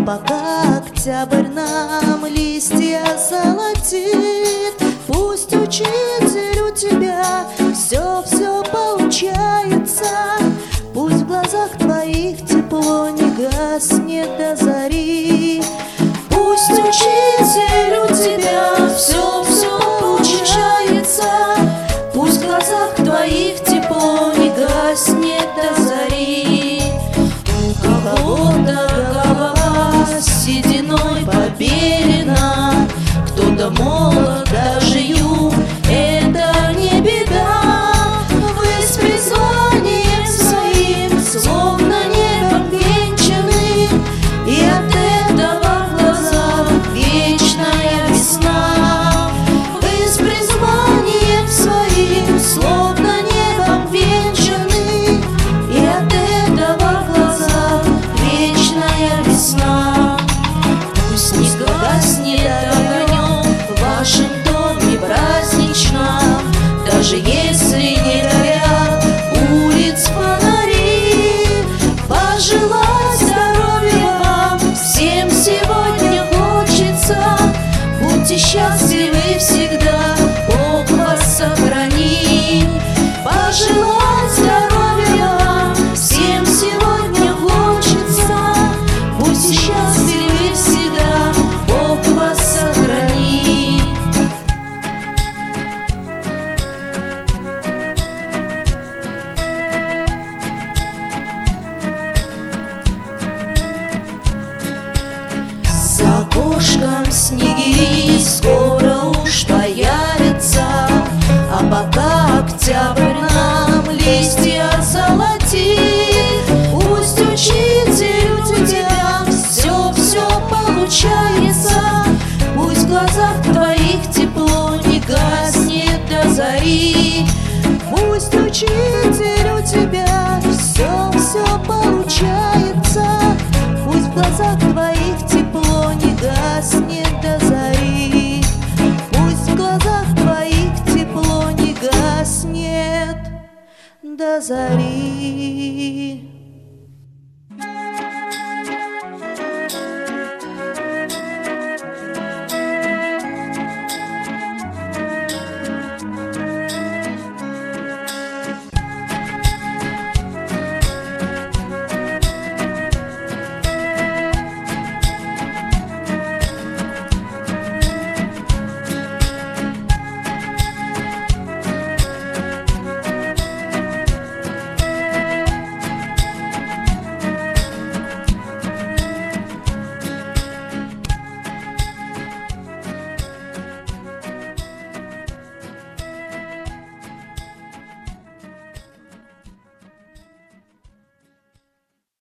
пока октябрь нам листья золотит, пусть, учитель, у тебя все получается. Пусть в глазах твоих тепло не гаснет до зари. Пусть, учитель, у тебя все получается. Пусть в глазах твоих тепло не гаснет до зари. У кого-то голова сединой побелена, кто-то молод, даже юн, это не беда. Вы с призванием своим словно небом венчаны, и от этого в глазах вечная весна. Вы с призванием своим словно небом венчаны, и от этого в глазах вечная весна. Пусть не гаснет огонем в вашем доме праздничном, даже если не горят улиц фонари. Пожелать здоровья вам всем сегодня хочется. Будьте счастливы всегда, Бог вас сохранит. Пожелать здоровья вам всем сегодня хочется. Будьте счастливы всегда, Бог вас сохранит. За окошком снегири скоро уж появятся, а пока октябрь нам листья золотит. Пусть, учитель, у тебя все получается. Пусть в глазах твоих тепло не гаснет до зари. Пусть, учитель, у тебя все получается. Пусть в глазах твоих тепло не гаснет до зари. Пусть в глазах твоих тепло не гаснет до зари.